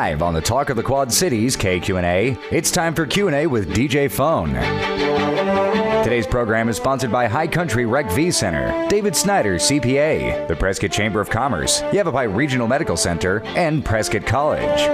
Live on the Talk of the Quad Cities, KQNA, it's time for Q&A with DJ Phone. Today's program is sponsored by High Country Rec V Center, David Snyder, CPA, the Prescott Chamber of Commerce, Yavapai Regional Medical Center, and Prescott College.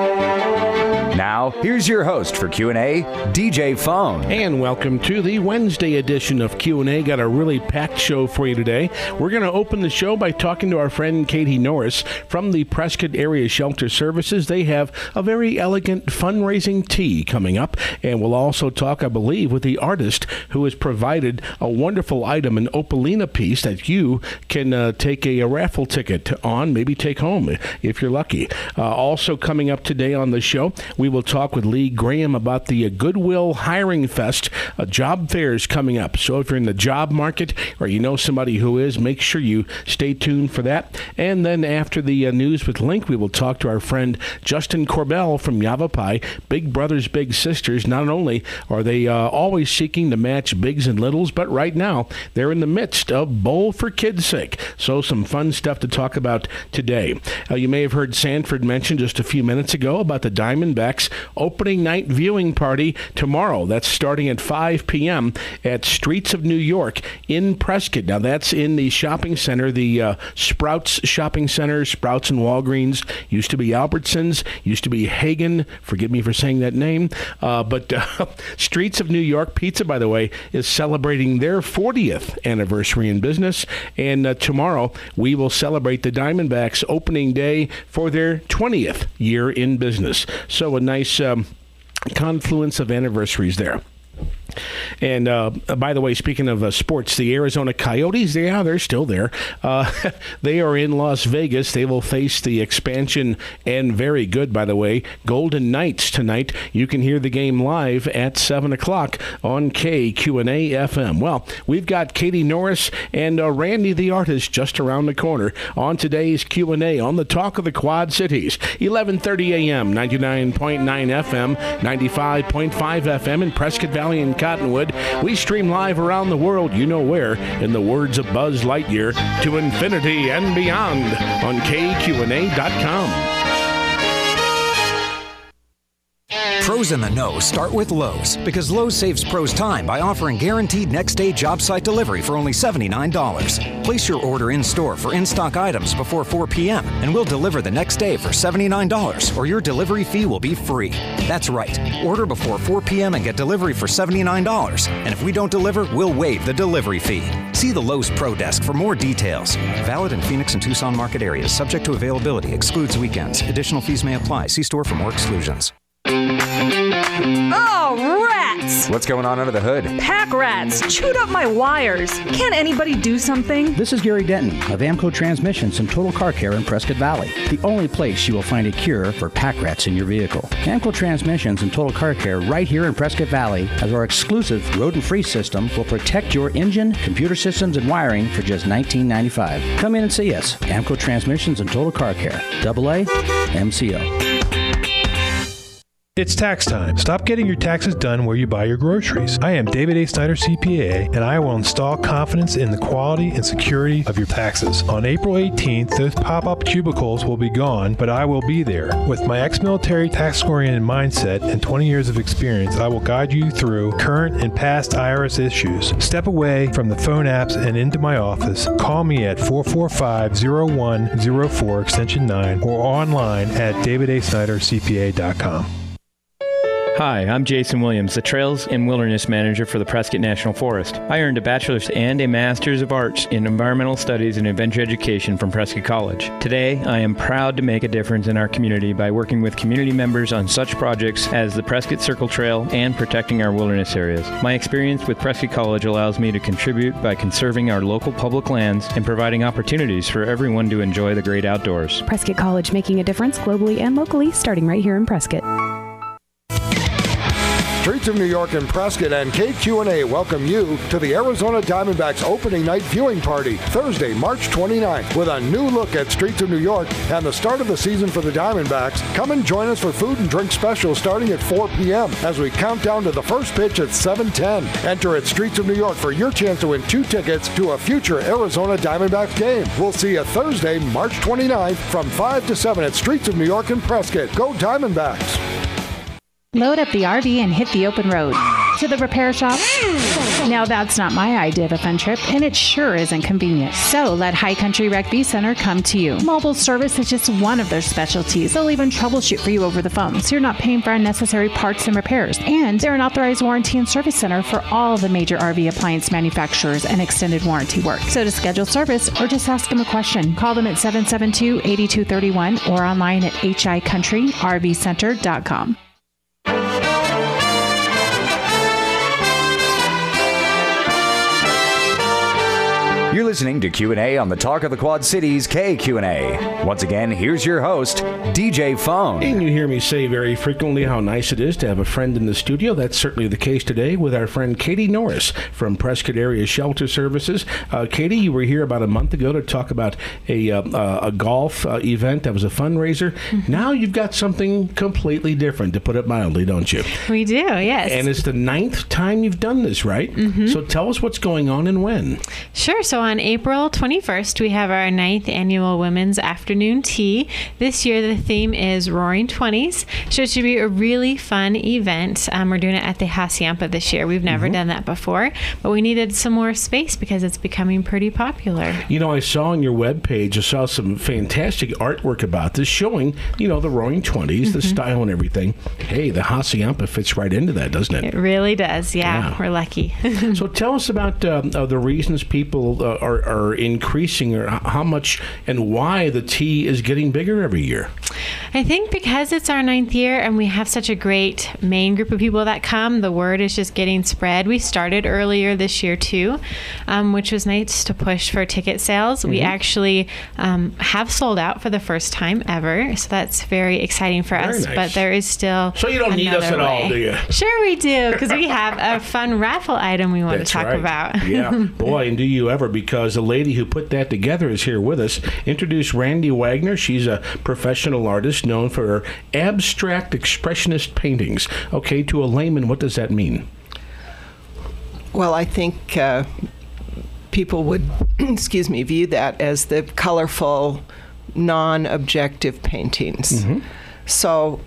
Now, here's your host for Q&A, DJ Phone. And welcome to the Wednesday edition of Q&A. Got a really packed show for you today. We're going to open the show by talking to our friend Katie Norris from the Prescott Area Shelter Services. They have a very elegant fundraising tea coming up. And we'll also talk, I believe, with the artist who has provided a wonderful item, an Opalina piece that you can take a raffle ticket on, maybe take home if you're lucky. Also coming up today on the show, we will talk with Lee Graham about the Goodwill Hiring Fest. Job fairs coming up. So if you're in the job market or you know somebody who is, make sure you stay tuned for that. And then after the news with Link, we will talk to our friend Justin Corbell from Yavapai. Big brothers, big sisters. Not only are they always seeking to match bigs and littles, but right now they're in the midst of Bowl for Kids' Sake. So some fun stuff to talk about today. You may have heard Sanford mention just a few minutes ago about the Diamondbacks opening night viewing party tomorrow. That's starting at 5 p.m. at Streets of New York in Prescott. Now, that's in the shopping center, the Sprouts Shopping Center, Sprouts and Walgreens. Used to be Albertsons, used to be Hagen. Forgive me for saying that name. But Streets of New York Pizza, by the way, is celebrating their 40th anniversary in business. And tomorrow, we will celebrate the Diamondbacks opening day for their 20th year in business. So a nice confluence of anniversaries there. And by the way, speaking of sports, the Arizona Coyotes, they're still there. They are in Las Vegas. They will face the expansion and very good, by the way, Golden Knights tonight. You can hear the game live at 7 o'clock on KQNA FM. Well, we've got Katie Norris and Randy the artist just around the corner on today's Q&A on the Talk of the Quad Cities. 11:30 a.m., 99.9 FM, 95.5 FM in Prescott Valley and Cottonwood. We stream live around the world, you know where, in the words of Buzz Lightyear, to infinity and beyond on KQNA.com. Pros in the know start with Lowe's, because Lowe's saves pros time by offering guaranteed next-day job site delivery for only $79. Place your order in-store for in-stock items before 4 p.m., and we'll deliver the next day for $79, or your delivery fee will be free. That's right. Order before 4 p.m. and get delivery for $79. And if we don't deliver, we'll waive the delivery fee. See the Lowe's Pro Desk for more details. Valid in Phoenix and Tucson market areas. Subject to availability. Excludes weekends. Additional fees may apply. See store for more exclusions. Oh, rats! What's going on under the hood? Pack rats chewed up my wires. Can't anybody do something? This is Gary Denton of Amco Transmissions and Total Car Care in Prescott Valley, the only place you will find a cure for pack rats in your vehicle. Amco Transmissions and Total Car Care right here in Prescott Valley, as our exclusive rodent-free system will protect your engine, computer systems, and wiring for just $19.95. Come in and see us. Amco Transmissions and Total Car Care. AA MCO. It's tax time. Stop getting your taxes done where you buy your groceries. I am David A. Snyder, CPA, and I will install confidence in the quality and security of your taxes. On April 18th, those pop-up cubicles will be gone, but I will be there. With my ex-military tax-oriented mindset and 20 years of experience, I will guide you through current and past IRS issues. Step away from the phone apps and into my office. Call me at 445-0104 extension 9 or online at davidasnydercpa.com. Hi, I'm Jason Williams, the Trails and Wilderness Manager for the Prescott National Forest. I earned a Bachelor's and a Master's of Arts in Environmental Studies and Adventure Education from Prescott College. Today, I am proud to make a difference in our community by working with community members on such projects as the Prescott Circle Trail and protecting our wilderness areas. My experience with Prescott College allows me to contribute by conserving our local public lands and providing opportunities for everyone to enjoy the great outdoors. Prescott College, making a difference globally and locally, starting right here in Prescott. Streets of New York and Prescott and KQNA welcome you to the Arizona Diamondbacks opening night viewing party, Thursday, March 29th, with a new look at Streets of New York and the start of the season for the Diamondbacks. Come and join us for food and drink specials starting at 4 p.m. as we count down to the first pitch at 7:10. Enter at Streets of New York for your chance to win 2 tickets to a future Arizona Diamondbacks game. We'll see you Thursday, March 29th from 5 to 7 at Streets of New York and Prescott. Go Diamondbacks! Load up the RV and hit the open road. To the repair shop? Now that's not my idea of a fun trip, and it sure isn't convenient. So let High Country Rec V Center come to you. Mobile service is just one of their specialties. They'll even troubleshoot for you over the phone, so you're not paying for unnecessary parts and repairs. And they're an authorized warranty and service center for all the major RV appliance manufacturers and extended warranty work. So to schedule service or just ask them a question, call them at 772-8231 or online at hicountryrvcenter.com. You're listening to Q&A on the Talk of the Quad Cities, KQNA. Once again, here's your host, DJ Phone. And you hear me say very frequently how nice it is to have a friend in the studio. That's certainly the case today with our friend Katie Norris from Prescott Area Shelter Services. Katie, you were here about a month ago to talk about a golf event that was a fundraiser. Mm-hmm. Now you've got something completely different, to put it mildly, don't you? We do, yes. And it's the 9th time you've done this, right? Mm-hmm. So tell us what's going on and when. Sure. So on April 21st, we have our 9th annual Women's Afternoon Tea. This year, the theme is Roaring 20s. So it should be a really fun event. We're doing it at the Hacienda this year. We've never done that before, but we needed some more space because it's becoming pretty popular. You know, I saw on your webpage, I saw some fantastic artwork about this showing, you know, the Roaring 20s, the style and everything. Hey, the Hacienda fits right into that, doesn't it? It really does. Yeah. We're lucky. So tell us about the reasons people are increasing, or how much and why the tea is getting bigger every year. I think because it's our 9th year and we have such a great main group of people that come, the word is just getting spread. We started earlier this year too, which was nice to push for ticket sales. We actually have sold out for the first time ever, so that's very exciting for us. Nice. But there is still So you don't need us at all, do you? Sure we do, because we have a fun raffle item we want to talk about. Yeah, boy, and do you ever, because the lady who put that together is here with us. Introduce Randy Wagner. She's a professional artist known for her abstract expressionist paintings. Okay, to a layman, what does that mean? Well, I think people would, view that as the colorful, non-objective paintings. So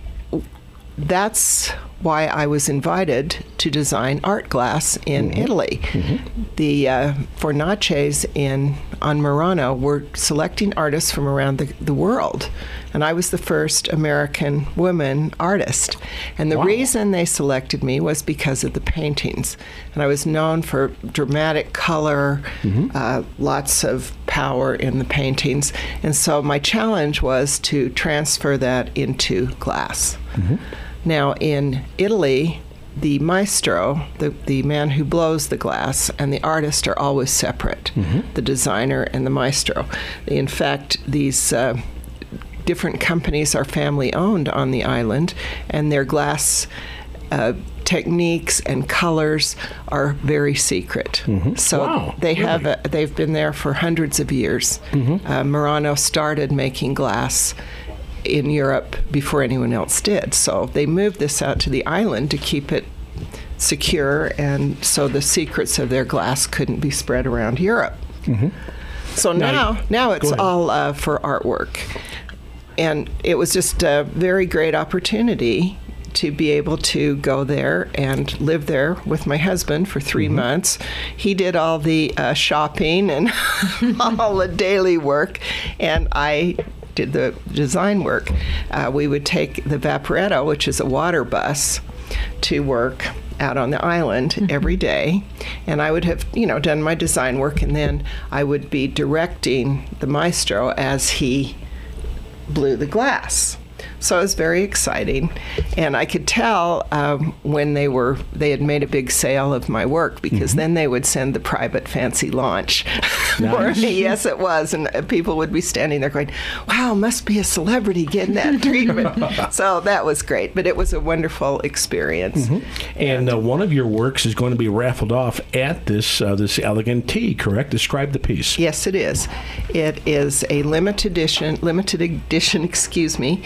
that's why I was invited to design art glass in Italy. The Fornaces on Murano were selecting artists from around the world, and I was the first American woman artist. And the reason they selected me was because of the paintings. And I was known for dramatic color, lots of power in the paintings. And so my challenge was to transfer that into glass. Now, in Italy, the maestro, the man who blows the glass, and the artist are always separate, the designer and the maestro. In fact, these different companies are family-owned on the island, and their glass techniques and colors are very secret. So they've been there for hundreds of years. Murano started making glass in Europe before anyone else did. So they moved this out to the island to keep it secure, and so the secrets of their glass couldn't be spread around Europe. So now it's all for artwork. And it was just a very great opportunity to be able to go there and live there with my husband for 3 months. He did all the shopping and all the daily work, and I did the design work. We would take the Vaporetto, which is a water bus, to work out on the island every day, and I would have, done my design work, and then I would be directing the maestro as he blew the glass. So it was very exciting, and I could tell when they had made a big sale of my work, because then they would send the private fancy launch for me. Yes, it was, and people would be standing there going, "Wow, must be a celebrity getting that treatment." So that was great, but it was a wonderful experience. And one of your works is going to be raffled off at this elegant tea, correct? Describe the piece. Yes, it is. It is a limited edition, excuse me,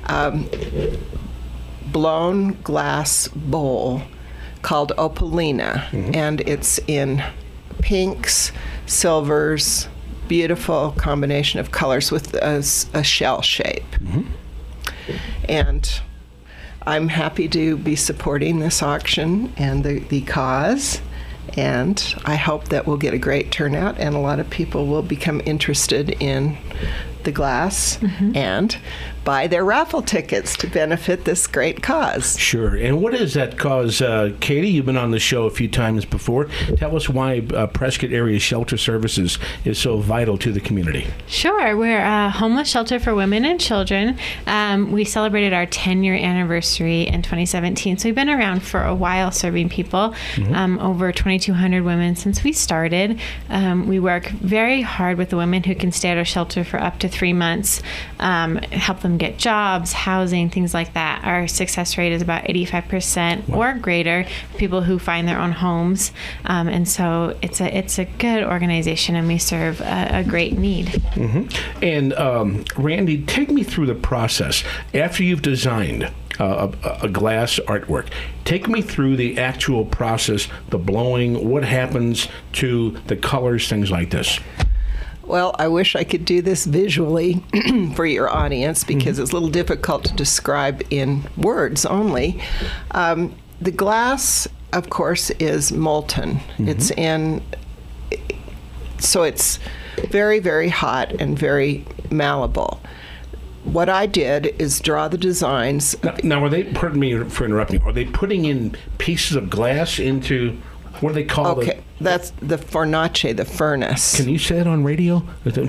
blown glass bowl called Opalina, and it's in pinks, silvers, beautiful combination of colors with a shell shape. And I'm happy to be supporting this auction and the cause, and I hope that we'll get a great turnout and a lot of people will become interested in the glass and buy their raffle tickets to benefit this great cause. Sure. And what is that cause? Katie, you've been on the show a few times before. Tell us why Prescott Area Shelter Services is so vital to the community. Sure. We're a homeless shelter for women and children. We celebrated our 10-year anniversary in 2017, so we've been around for a while serving people, over 2,200 women since we started. We work very hard with the women who can stay at our shelter for up to 3 months, help them get jobs, housing, things like that. Our success rate is about 85% or greater, people who find their own homes. And so it's a good organization, and we serve a great need. And Randy, take me through the process. After you've designed a glass artwork, take me through the actual process, the blowing, what happens to the colors, things like this. Well, I wish I could do this visually for your audience, because it's a little difficult to describe in words only. The glass, of course, is molten. So it's very, very hot and very malleable. What I did is draw the designs. Now, are they, pardon me for interrupting, are they putting in pieces of glass into, what do they call it? That's the fornace, the furnace. Can you say it on radio?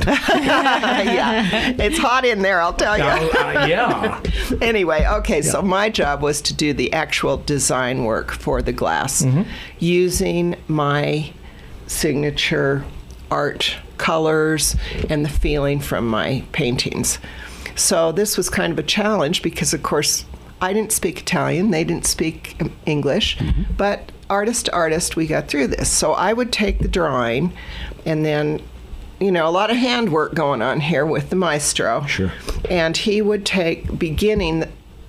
Yeah, it's hot in there, I'll tell you. Yeah. Anyway, so my job was to do the actual design work for the glass using my signature art colors and the feeling from my paintings. So this was kind of a challenge because, of course, I didn't speak Italian, they didn't speak English, but artist to artist, we got through this. So I would take the drawing, and then, a lot of handwork going on here with the maestro. Sure. And he would take, beginning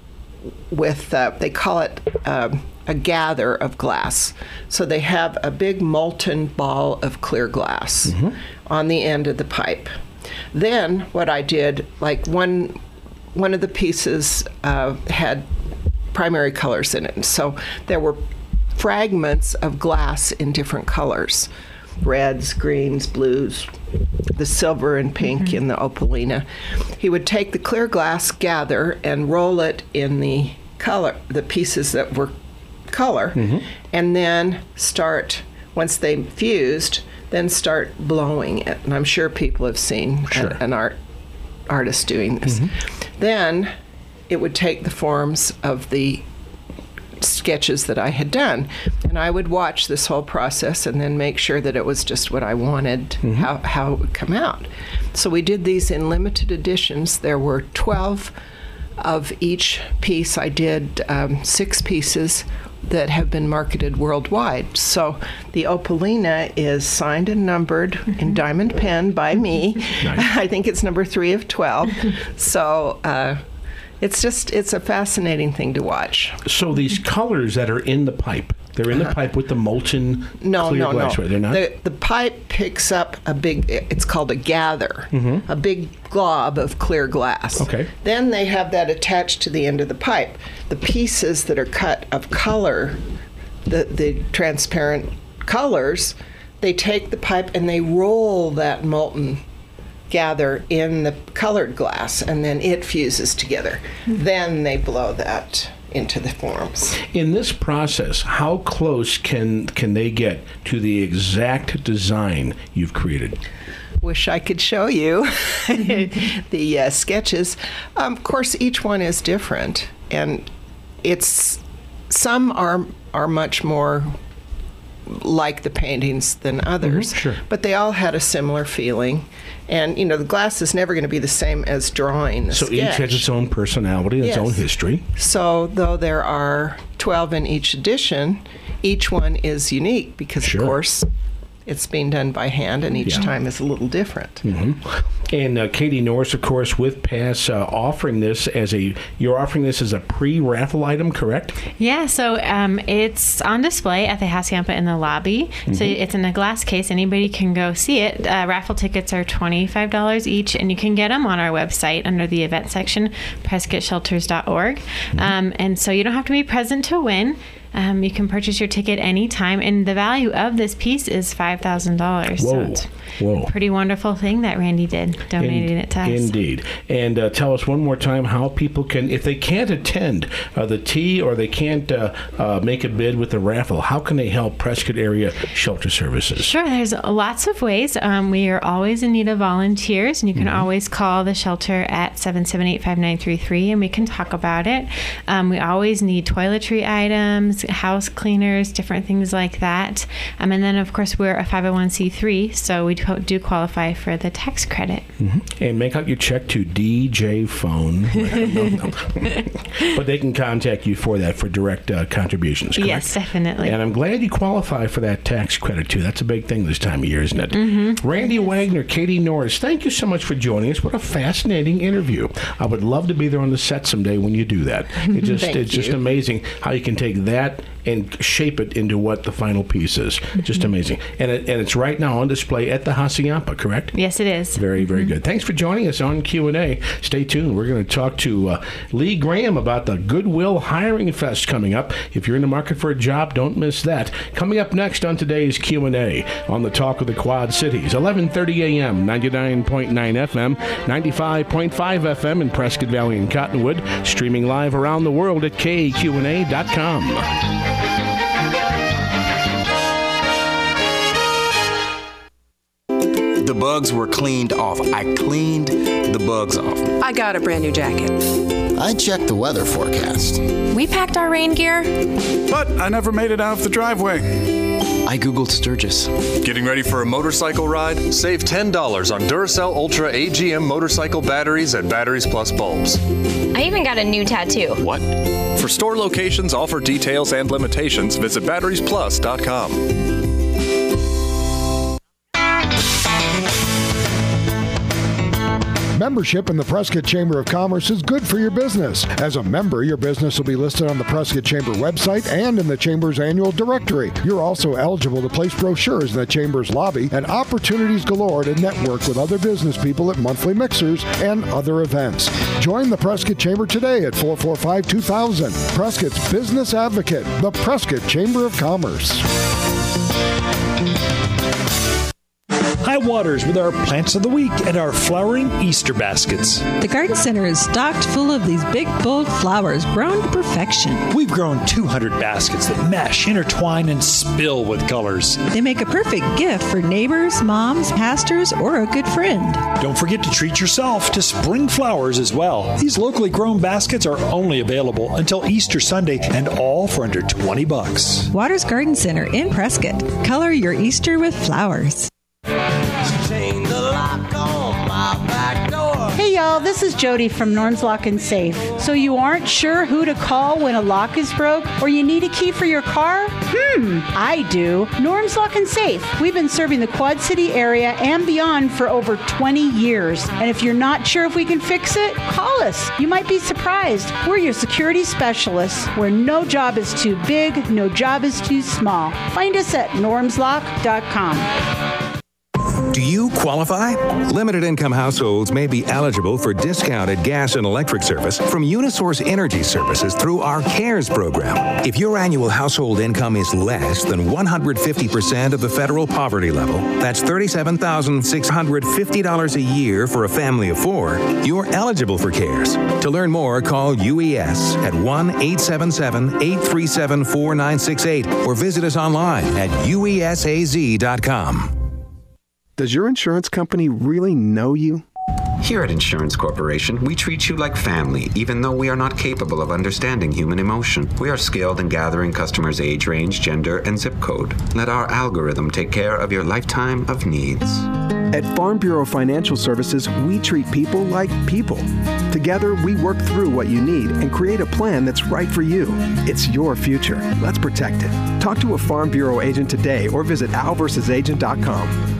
with, they call it a gather of glass. So they have a big molten ball of clear glass on the end of the pipe. Then what I did, like one of the pieces had primary colors in it. So there were fragments of glass in different colors, reds, greens, blues, the silver and pink in the opalina. He would take the clear glass, gather, and roll it in the color, the pieces that were color, and then start, once they fused, then start blowing it. And I'm sure people have seen an artist doing this. Then it would take the forms of the sketches that I had done, and I would watch this whole process and then make sure that it was just what I wanted, how it would come out. So we did these in limited editions. There were 12 of each piece. I did 6 pieces that have been marketed worldwide. So the opalina is signed and numbered in diamond pen by me. Nice. I think it's number 3 of 12. So it's a fascinating thing to watch. So these colors that are in the pipe, they're in the pipe with the molten clear glass, right? They're not? The pipe picks up a big, it's called a gather, a big glob of clear glass. Okay. Then they have that attached to the end of the pipe. The pieces that are cut of color, the transparent colors, they take the pipe and they roll that molten gather in the colored glass, and then it fuses together. Then they blow that into the forms. In this process, how close can they get to the exact design you've created? wish I could show you the sketches. Of course, each one is different, and some are much more like the paintings than others. Sure. But they all had a similar feeling. And, the glass is never going to be the same as drawing the So sketch. each has its own personality, its own history. So though there are 12 in each edition, each one is unique because, of course, it's being done by hand, and each time is a little different. Mm-hmm. And Katie Norris, of course, with Pass, offering this as a pre-raffle item, correct? Yeah, so it's on display at the Hacienda in the lobby. Mm-hmm. So it's in a glass case. Anybody can go see it. Raffle tickets are $25 each, and you can get them on our website under the event section, PrescottShelters.org. Mm-hmm. And so you don't have to be present to win. You can purchase your ticket anytime, and the value of this piece is $5,000. So it's a pretty wonderful thing that Randy did, donating it to us. Indeed. And tell us one more time how people can, if they can't attend the tea or they can't make a bid with the raffle, how can they help Prescott Area Shelter Services? Sure, there's lots of ways. We are always in need of volunteers, and you can always call the shelter at 778-5933, and we can talk about it. We always need toiletry items, house cleaners, different things like that. And then, of course, we're a 501c3, so we do qualify for the tax credit. Mm-hmm. And make out your check to DJ Phone. But they can contact you for that, for direct contributions, correct? Yes, definitely. And I'm glad you qualify for that tax credit, too. That's a big thing this time of year, isn't it? Mm-hmm. Randy Wagner, Katie Norris, thank you so much for joining us. What a fascinating interview. I would love to be there on the set someday when you do that. It's just amazing how you can take that and shape it into what the final piece is. Just amazing. And it's right now on display at the Hacienda, correct? Yes, it is. Very, very good. Thanks for joining us on Q&A. Stay tuned. We're going to talk to Lee Graham about the Goodwill Hiring Fest coming up. If you're in the market for a job, don't miss that. Coming up next on today's Q&A on the Talk of the Quad Cities, 11:30 a.m., 99.9 FM, 95.5 FM in Prescott Valley and Cottonwood, streaming live around the world at KQNA.com. The bugs were cleaned off. I cleaned the bugs off. I got a brand new jacket. I checked the weather forecast. We packed our rain gear. But I never made it out of the driveway. I Googled Sturgis. Getting ready for a motorcycle ride? Save $10 on Duracell Ultra AGM motorcycle batteries and Batteries Plus bulbs. I even got a new tattoo. What? For store locations, offer details, and limitations, visit batteriesplus.com. Membership in the Prescott Chamber of Commerce is good for your business. As a member, your business will be listed on the Prescott Chamber website and in the Chamber's annual directory. You're also eligible to place brochures in the Chamber's lobby and opportunities galore to network with other business people at monthly mixers and other events. Join the Prescott Chamber today at 445-2000. Prescott's Business Advocate, the Prescott Chamber of Commerce. Hi Waters with our plants of the week and our flowering Easter baskets. The garden center is stocked full of these big, bold flowers grown to perfection. We've grown 200 baskets that mesh, intertwine, and spill with colors. They make a perfect gift for neighbors, moms, pastors, or a good friend. Don't forget to treat yourself to spring flowers as well. These locally grown baskets are only available until Easter Sunday and all for under $20. Waters Garden Center in Prescott. Color your Easter with flowers. Hey y'all, this is Jody from Norm's Lock and Safe. So you aren't sure who to call when a lock is broke or you need a key for your car? I do. Norm's Lock and Safe. We've been serving the Quad City area and beyond for over 20 years. And if you're not sure if we can fix it, call us. You might be surprised. We're your security specialists where no job is too big, no job is too small. Find us at normslock.com. Do you qualify? Limited income households may be eligible for discounted gas and electric service from Unisource Energy Services through our CARES program. If your annual household income is less than 150% of the federal poverty level, that's $37,650 a year for a family of 4, you're eligible for CARES. To learn more, call UES at 1-877-837-4968 or visit us online at uesaz.com. Does your insurance company really know you? Here at Insurance Corporation, we treat you like family, even though we are not capable of understanding human emotion. We are skilled in gathering customers' age range, gender, and zip code. Let our algorithm take care of your lifetime of needs. At Farm Bureau Financial Services, we treat people like people. Together, we work through what you need and create a plan that's right for you. It's your future. Let's protect it. Talk to a Farm Bureau agent today or visit alversusagent.com.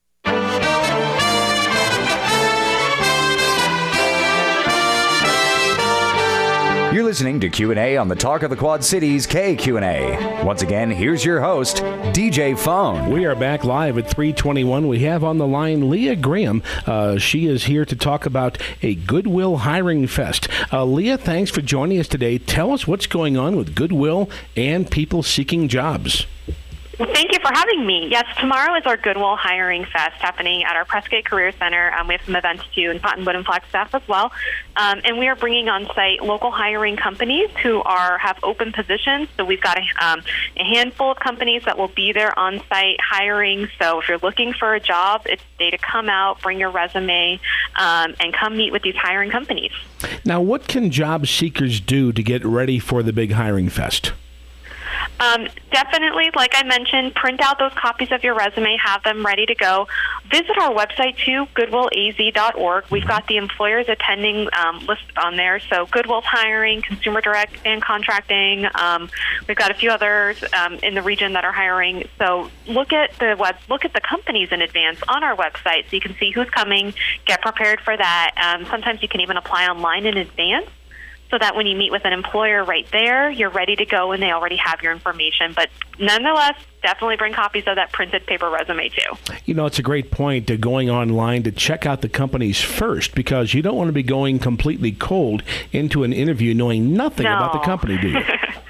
You're listening to Q&A on the Talk of the Quad Cities KQNA. Once again, here's your host, DJ Phone. We are back live at 3:21. We have on the line Leah Graham. She is here to talk about a Goodwill Hiring Fest. Leah, thanks for joining us today. Tell us what's going on with Goodwill and people seeking jobs. Well, thank you for having me. Yes, tomorrow is our Goodwill Hiring Fest happening at our Prescott Career Center. We have some events, too, and Cottonwood and Flagstaff as well. And we are bringing on site local hiring companies who have open positions. So we've got a handful of companies that will be there on site hiring. So if you're looking for a job, it's a day to come out, bring your resume, and come meet with these hiring companies. Now, what can job seekers do to get ready for the big hiring fest? Definitely, like I mentioned, print out those copies of your resume, have them ready to go. Visit our website, too, goodwillaz.org. We've got the employers attending list on there. So Goodwill's hiring, Consumer Direct and Contracting. We've got a few others in the region that are hiring. So look at the companies in advance on our website so you can see who's coming, get prepared for that. Sometimes you can even apply online in advance, so that when you meet with an employer right there, you're ready to go and they already have your information. But nonetheless, definitely bring copies of that printed paper resume, too. You know, it's a great point to going online to check out the companies first, because you don't want to be going completely cold into an interview knowing nothing about the company, do you?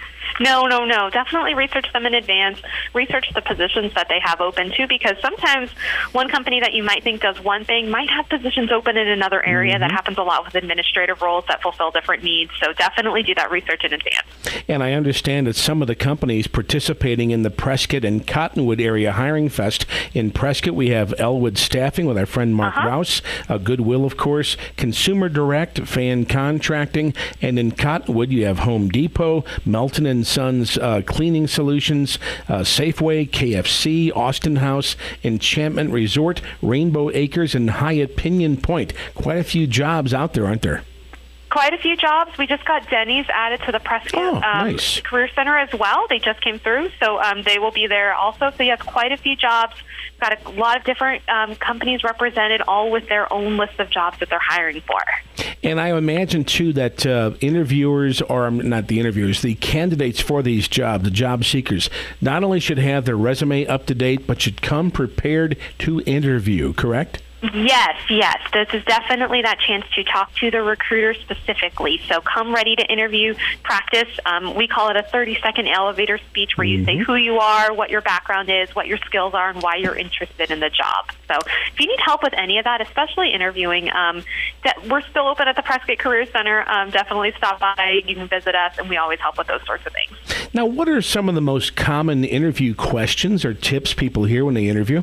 No. Definitely research them in advance. Research the positions that they have open, too, because sometimes one company that you might think does one thing might have positions open in another area. That happens a lot with administrative roles that fulfill different needs. So definitely do that research in advance. And I understand that some of the companies participating in the Prescott and Cottonwood area hiring fest. In Prescott, we have Elwood Staffing with our friend Mark Rouse, Goodwill, of course, Consumer Direct, Fan Contracting, and in Cottonwood, you have Home Depot, Melton and Sons Cleaning Solutions, Safeway, KFC, Austin House, Enchantment Resort, Rainbow Acres, and Hyatt Pinion Point. Quite a few jobs out there, aren't there? Quite a few jobs. We just got Denny's added to the Prescott nice. Career Center as well. They just came through, so they will be there also. So yes, quite a few jobs. Got a lot of different companies represented, all with their own list of jobs that they're hiring for. And I imagine, too, that interviewers, or not the interviewers, the candidates for these jobs, the job seekers, not only should have their resume up to date, but should come prepared to interview, correct? Yes. This is definitely that chance to talk to the recruiter specifically. So come ready to interview, practice. We call it a 30-second elevator speech where you say who you are, what your background is, what your skills are, and why you're interested in the job. So if you need help with any of that, especially interviewing, we're still open at the Prescott Career Center. Definitely stop by. You can visit us, and we always help with those sorts of things. Now, what are some of the most common interview questions or tips people hear when they interview?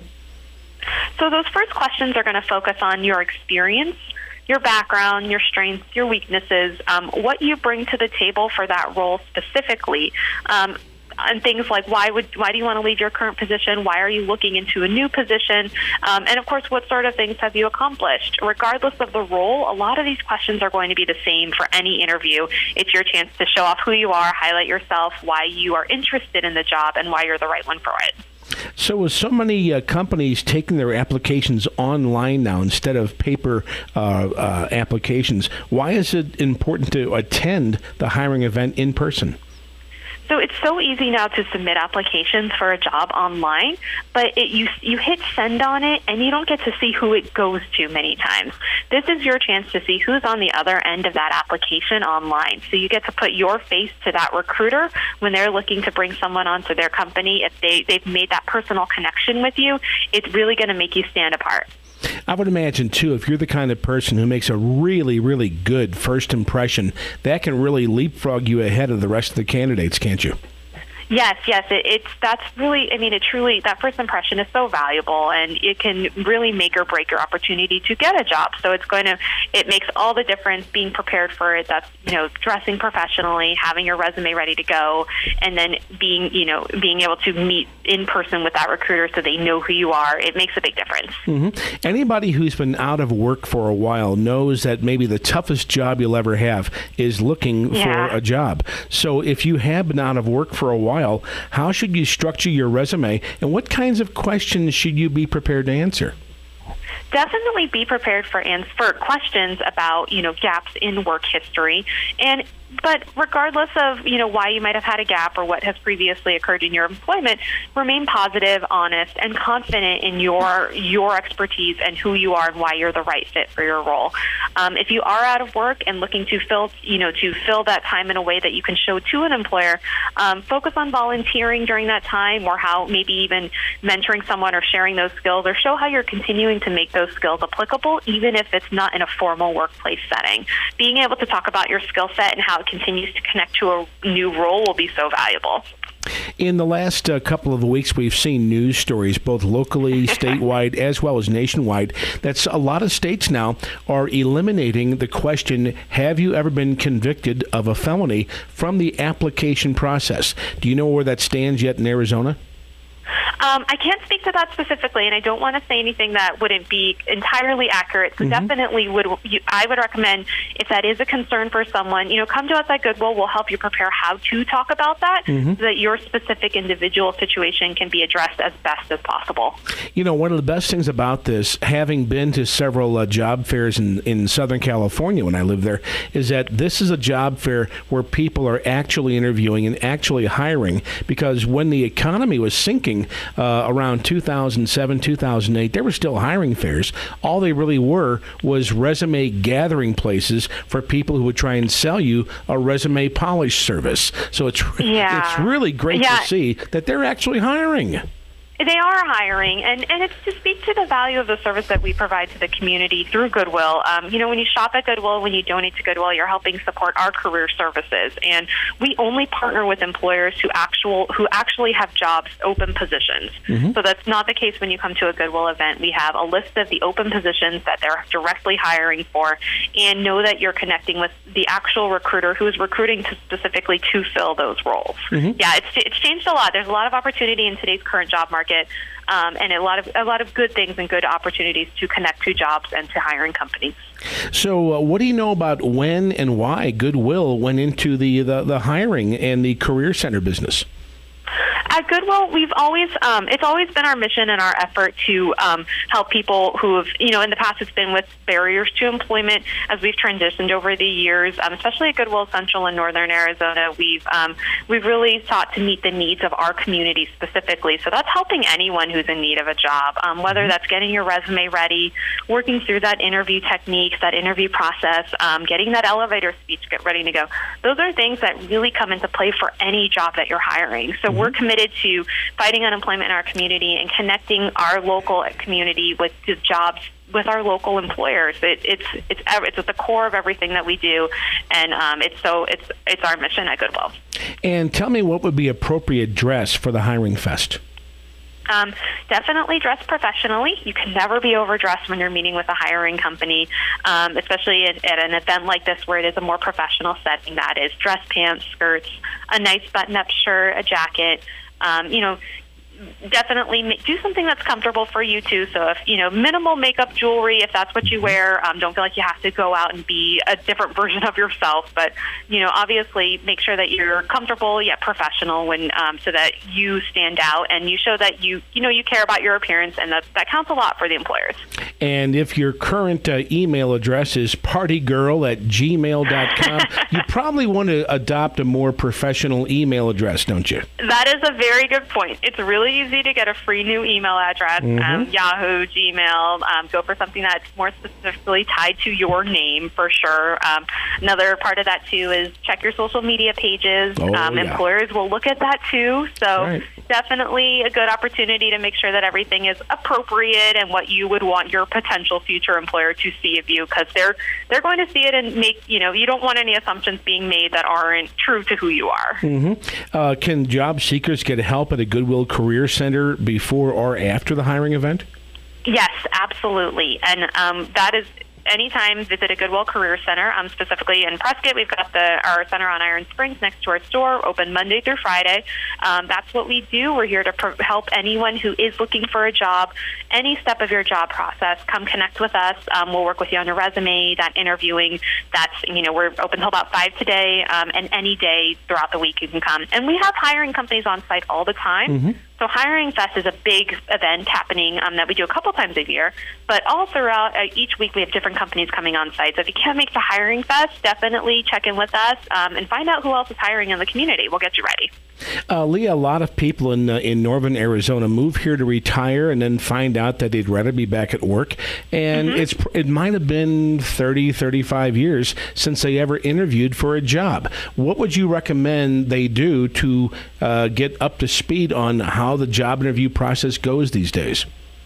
So those first questions are going to focus on your experience, your background, your strengths, your weaknesses, what you bring to the table for that role specifically, and things like why do you want to leave your current position? Why are you looking into a new position? And, of course, what sort of things have you accomplished? Regardless of the role, a lot of these questions are going to be the same for any interview. It's your chance to show off who you are, highlight yourself, why you are interested in the job, and why you're the right one for it. So with so many companies taking their applications online now instead of paper applications, why is it important to attend the hiring event in person? So it's so easy now to submit applications for a job online, but you hit send on it, and you don't get to see who it goes to many times. This is your chance to see who's on the other end of that application online. So you get to put your face to that recruiter when they're looking to bring someone onto their company. If they've made that personal connection with you, it's really going to make you stand apart. I would imagine, too, if you're the kind of person who makes a really, really good first impression, that can really leapfrog you ahead of the rest of the candidates, can't you? Yes. That's really, it truly, that first impression is so valuable, and it can really make or break your opportunity to get a job. So it makes all the difference being prepared for it. That's, dressing professionally, having your resume ready to go, and then being able to meet in person with that recruiter so they know who you are. It makes a big difference. Mm-hmm. Anybody who's been out of work for a while knows that maybe the toughest job you'll ever have is looking for a job. So if you have been out of work for a while, how should you structure your resume, and what kinds of questions should you be prepared to answer? Definitely be prepared for questions about, gaps in work history. But regardless of, why you might have had a gap or what has previously occurred in your employment, remain positive, honest, and confident in your expertise and who you are and why you're the right fit for your role. If you are out of work and looking to fill that time in a way that you can show to an employer, focus on volunteering during that time, or how maybe even mentoring someone or sharing those skills, or show how you're continuing to make those skills applicable, even if it's not in a formal workplace setting. Being able to talk about your skill set and how it continues to connect to a new role will be so valuable. In the last couple of weeks, we've seen news stories, both locally, statewide, as well as nationwide, that a lot of states now are eliminating the question, have you ever been convicted of a felony, from the application process. Do you know where that stands yet in Arizona? I can't speak to that specifically, and I don't want to say anything that wouldn't be entirely accurate. So definitely I would recommend, if that is a concern for someone, come to us at Goodwill. We'll help you prepare how to talk about that so that your specific individual situation can be addressed as best as possible. One of the best things about this, having been to several job fairs in Southern California when I lived there, is that this is a job fair where people are actually interviewing and actually hiring, because when the economy was sinking around 2007, 2008, there were still hiring fairs. All they really were was resume gathering places for people who would try and sell you a resume polish service. So it's really great to see that they're actually hiring. They are hiring, and it's to speak to the value of the service that we provide to the community through Goodwill. When you shop at Goodwill, when you donate to Goodwill, you're helping support our career services, and we only partner with employers who actually have jobs, open positions. So that's not the case when you come to a Goodwill event. We have a list of the open positions that they're directly hiring for, and know that you're connecting with the actual recruiter who is recruiting specifically to fill those roles. Yeah, it's changed a lot. There's a lot of opportunity in today's current job market. And a lot of good things and good opportunities to connect to jobs and to hiring companies. So what do you know about when and why Goodwill went into the hiring and the career center business? At Goodwill, we've always it's always been our mission and our effort to help people who have, in the past it's been with barriers to employment. As we've transitioned over the years, especially at Goodwill Central and Northern Arizona, we've really sought to meet the needs of our community specifically. So that's helping anyone who's in need of a job, whether that's getting your resume ready, working through that interview techniques, that interview process, getting that elevator speech ready to go. Those are things that really come into play for any job that you're hiring. So we're committed to fighting unemployment in our community and connecting our local community with the jobs with our local employers. It's at the core of everything that we do, and it's our mission at Goodwill. And tell me, what would be appropriate dress for the Hiring Fest? Definitely dress professionally. You can never be overdressed when you're meeting with a hiring company, especially at an event like this where it is a more professional setting. That is dress pants, skirts, a nice button-up shirt, a jacket. Definitely do something that's comfortable for you too. So if minimal makeup, jewelry, if that's what you wear, don't feel like you have to go out and be a different version of yourself. But obviously make sure that you're comfortable yet professional so that you stand out and you show that you care about your appearance, and that counts a lot for the employers. And if your current email address is partygirl@gmail.com, you probably want to adopt a more professional email address, don't you? That is a very good point. It's really really easy to get a free new email address, Yahoo, Gmail. Go for something that's more specifically tied to your name for sure. Another part of that, too, is check your social media pages. Employers will look at that, too. So definitely a good opportunity to make sure that everything is appropriate and what you would want your potential future employer to see of you, because they're going to see it and make, you don't want any assumptions being made that aren't true to who you are. Can job seekers get help at a Goodwill Career Center before or after the hiring event? Yes, absolutely. And that is anytime visit a Goodwill Career Center. Specifically in Prescott, we've got our center on Iron Springs next to our store, open Monday through Friday. That's what we do. We're here to help anyone who is looking for a job, any step of your job process. Come connect with us. We'll work with you on your resume, that interviewing. We're open till about 5 today, and any day throughout the week you can come. And we have hiring companies on site all the time. So Hiring Fest is a big event happening that we do a couple times a year, but all throughout each week we have different companies coming on site. So if you can't make the Hiring Fest, definitely check in with us and find out who else is hiring in the community. We'll get you ready. Leah, a lot of people in northern Arizona move here to retire and then find out that they'd rather be back at work. And it might have been 30, 35 years since they ever interviewed for a job. What would you recommend they do to get up to speed on how the job interview process goes these days?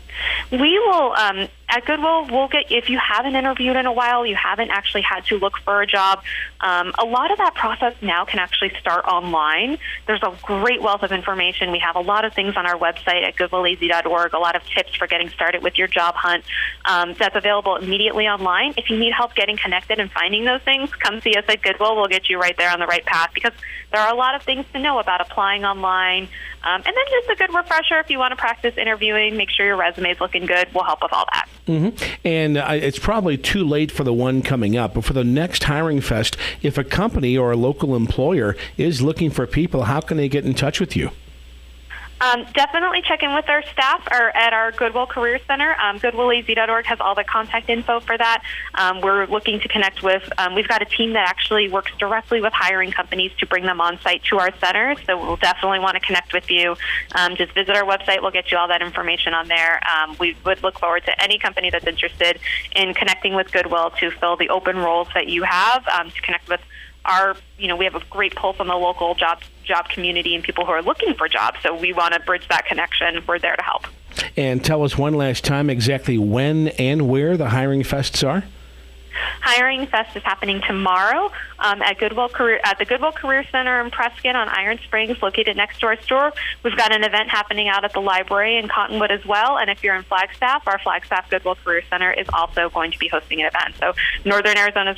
We will, at Goodwill, if you haven't interviewed in a while, you haven't actually had to look for a job, a lot of that process now can actually start online. There's a great wealth of information. We have a lot of things on our website at goodwillaz.org, a lot of tips for getting started with your job hunt that's available immediately online. If you need help getting connected and finding those things, come see us at Goodwill. We'll get you right there on the right path, because there are a lot of things to know about applying online. And then just a good refresher, if you want to practice interviewing, make sure your resume is looking good. We'll help with all that. And it's probably too late for the one coming up, but for the next Hiring Fest, if a company or a local employer is looking for people, how can they get in touch with you? Definitely check in with our staff at our Goodwill Career Center. GoodwillAZ.org has all the contact info for that. We're looking to connect with, we've got a team that actually works directly with hiring companies to bring them on site to our center. So we'll definitely want to connect with you. Just visit our website. We'll get you all that information on there. We would look forward to any company that's interested in connecting with Goodwill to fill the open roles that you have, to connect with we have a great pulse on the local job community and people who are looking for jobs. So we want to bridge that connection. We're there to help. And tell us one last time exactly when and where the Hiring Fests are. Hiring Fest is happening tomorrow at the Goodwill Career Center in Prescott on Iron Springs, located next to our store. We've got an event happening out at the library in Cottonwood as well. And if you're in Flagstaff, our Flagstaff Goodwill Career Center is also going to be hosting an event. So Northern Arizona's,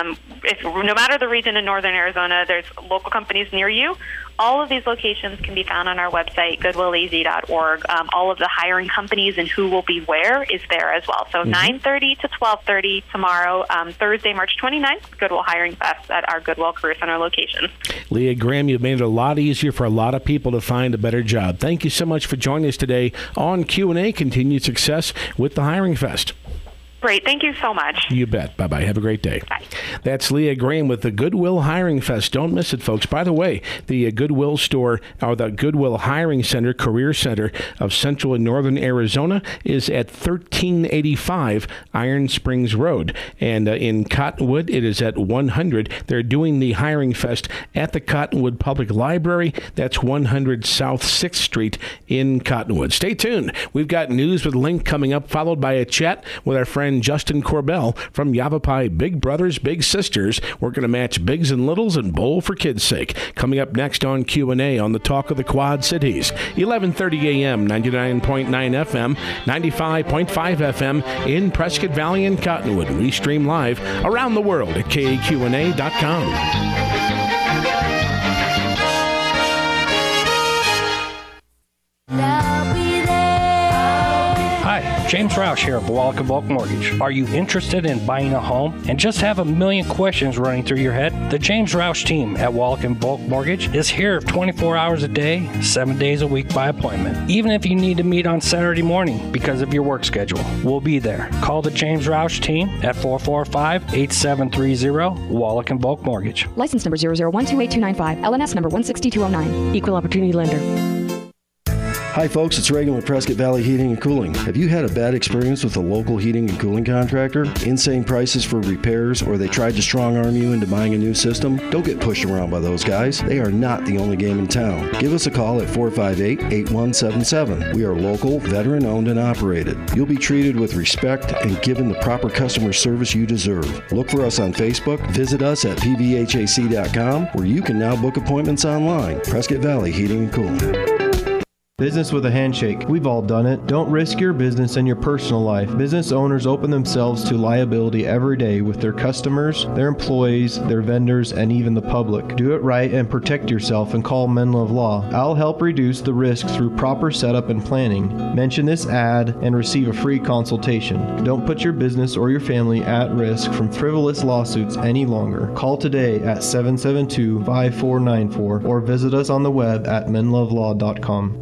no matter the region in Northern Arizona, there's local companies near you. All of these locations can be found on our website, goodwillaz.org. All of the hiring companies and who will be where is there as well. So 9:30 to 12:30 tomorrow, Thursday, March 29th, Goodwill Hiring Fest at our Goodwill Career Center location. Leah Graham, you've made it a lot easier for a lot of people to find a better job. Thank you so much for joining us today on Q&A. Continued success with the Hiring Fest. Great. Thank you so much. You bet. Bye-bye. Have a great day. Bye. That's Leah Graham with the Goodwill Hiring Fest. Don't miss it, folks. By the way, the Goodwill store, or the Goodwill Hiring Center, Career Center of Central and Northern Arizona, is at 1385 Iron Springs Road. And in Cottonwood, it is at 100. They're doing the Hiring Fest at the Cottonwood Public Library. That's 100 South 6th Street in Cottonwood. Stay tuned. We've got News with Link coming up, followed by a chat with our friend Justin Corbell from Yavapai Big Brothers Big Sisters. We're going to match bigs and littles and bowl for kids' sake. Coming up next on Q&A on the Talk of the Quad Cities. 11:30 a.m., 99.9 FM, 95.5 FM in Prescott Valley and Cottonwood. We stream live around the world at KAQNA.com. Hi, James Roush here of Wallach & Volk Mortgage. Are you interested in buying a home and just have a million questions running through your head? The James Roush team at Wallach & Volk Mortgage is here 24 hours a day, 7 days a week by appointment. Even if you need to meet on Saturday morning because of your work schedule, we'll be there. Call the James Roush team at 445-8730, Wallach & Volk Mortgage. License number 0012825, LNS number 16209. Equal Opportunity Lender. Hi folks, it's Reagan with Prescott Valley Heating and Cooling. Have you had a bad experience with a local heating and cooling contractor? Insane prices for repairs, or they tried to strong arm you into buying a new system? Don't get pushed around by those guys. They are not the only game in town. Give us a call at 458-8177. We are local, veteran owned and operated. You'll be treated with respect and given the proper customer service you deserve. Look for us on Facebook. Visit us at pvhac.com, where you can now book appointments online. Prescott Valley Heating and Cooling. Business with a handshake. We've all done it. Don't risk your business and your personal life. Business owners open themselves to liability every day with their customers, their employees, their vendors, and even the public. Do it right and protect yourself and call Menlove Law. I'll help reduce the risk through proper setup and planning. Mention this ad and receive a free consultation. Don't put your business or your family at risk from frivolous lawsuits any longer. Call today at 772-5494 or visit us on the web at menlovelaw.com.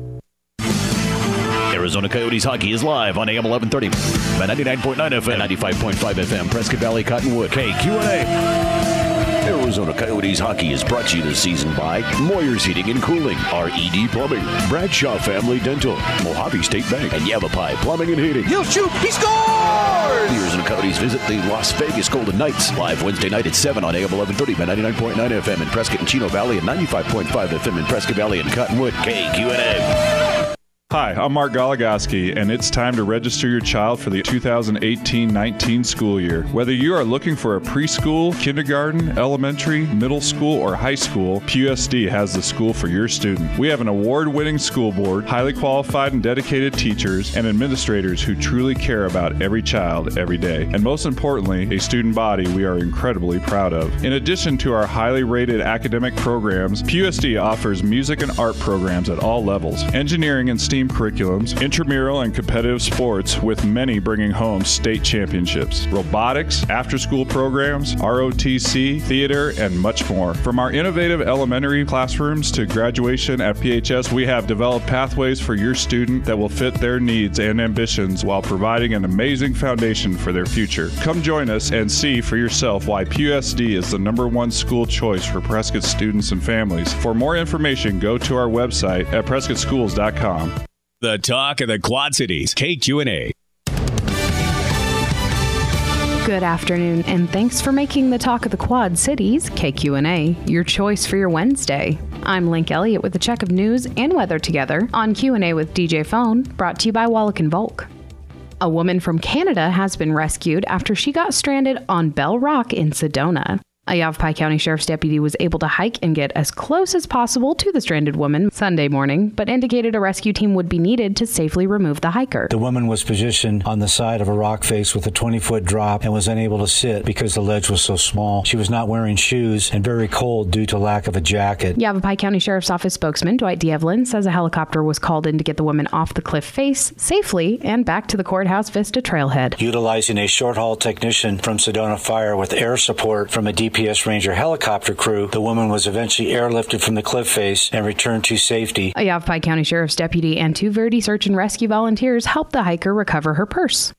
Arizona Coyotes hockey is live on AM 1130 by 99.9 FM, 95.5 FM, Prescott Valley, Cottonwood, KQNA. Arizona Coyotes hockey is brought to you this season by Moyer's Heating and Cooling, RED Plumbing, Bradshaw Family Dental, Mojave State Bank, and Yavapai Plumbing and Heating. He'll shoot, he scores! The Arizona Coyotes visit the Las Vegas Golden Knights live Wednesday night at 7 on AM 1130 by 99.9 FM in Prescott and Chino Valley and 95.5 FM in Prescott Valley and Cottonwood, KQNA. Hi, I'm Mark Goligoski, and it's time to register your child for the 2018-19 school year. Whether you are looking for a preschool, kindergarten, elementary, middle school, or high school, PUSD has the school for your student. We have an award-winning school board, highly qualified and dedicated teachers, and administrators who truly care about every child every day. And most importantly, a student body we are incredibly proud of. In addition to our highly rated academic programs, PUSD offers music and art programs at all levels, engineering and STEAM curriculums, intramural and competitive sports, with many bringing home state championships, robotics, after-school programs, ROTC, theater, and much more. From our innovative elementary classrooms to graduation at PHS, we have developed pathways for your student that will fit their needs and ambitions while providing an amazing foundation for their future. Come join us and see for yourself why PUSD is the #1 school choice for Prescott students and families. For more information, go to our website at prescottschools.com. The talk of the Quad Cities, KQNA. Good afternoon, and thanks for making the talk of the Quad Cities, KQNA, your choice for your Wednesday. I'm Link Elliott with a check of news and weather together on Q&A with DJ Phone, brought to you by Wallach & Volk. A woman from Canada has been rescued after she got stranded on Bell Rock in Sedona. A Yavapai County Sheriff's deputy was able to hike and get as close as possible to the stranded woman Sunday morning, but indicated a rescue team would be needed to safely remove the hiker. The woman was positioned on the side of a rock face with a 20-foot drop and was unable to sit because the ledge was so small. She was not wearing shoes and very cold due to lack of a jacket. Yavapai County Sheriff's Office spokesman Dwight D'Evelyn says a helicopter was called in to get the woman off the cliff face safely and back to the Courthouse Vista trailhead. Utilizing a short-haul technician from Sedona Fire with air support from a DPS Ranger helicopter crew, the woman was eventually airlifted from the cliff face and returned to safety. A Yavapai County Sheriff's deputy and 2 Verdi search and rescue volunteers helped the hiker recover her purse.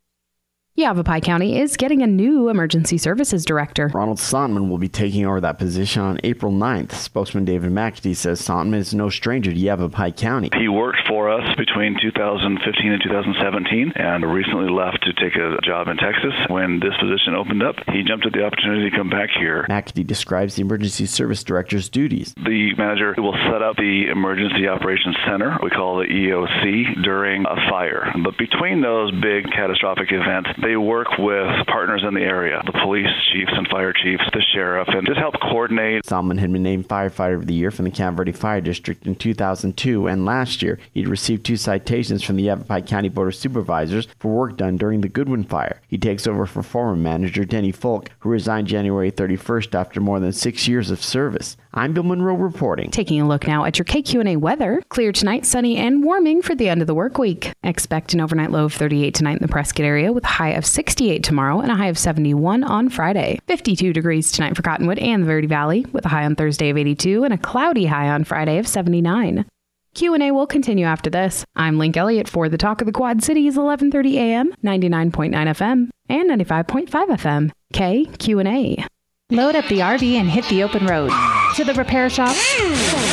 Yavapai County is getting a new emergency services director. Ronald Sontman will be taking over that position on April 9th. Spokesman David McAtee says Sontman is no stranger to Yavapai County. He worked for us between 2015 and 2017 and recently left to take a job in Texas. When this position opened up, he jumped at the opportunity to come back here. McAtee describes the emergency service director's duties. The manager will set up the Emergency Operations Center, we call it EOC, during a fire. But between those big catastrophic events, they work with partners in the area, the police chiefs and fire chiefs, the sheriff, and just help coordinate. Sontman had been named Firefighter of the Year from the Camp Verde Fire District in 2002, and last year he'd received 2 citations from the Yavapai County Board of Supervisors for work done during the Goodwin Fire. He takes over for former manager Denny Folk, who resigned January 31st after more than 6 years of service. I'm Bill Monroe reporting. Taking a look now at your KQNA weather. Clear tonight, sunny and warming for the end of the work week. Expect an overnight low of 38 tonight in the Prescott area with a high of 68 tomorrow and a high of 71 on Friday. 52 degrees tonight for Cottonwood and the Verde Valley with a high on Thursday of 82 and a cloudy high on Friday of 79. Q&A will continue after this. I'm Link Elliott for the Talk of the Quad Cities, 1130 AM, 99.9 FM, and 95.5 FM. KQNA. Load up the RV and hit the open road. To the repair shop.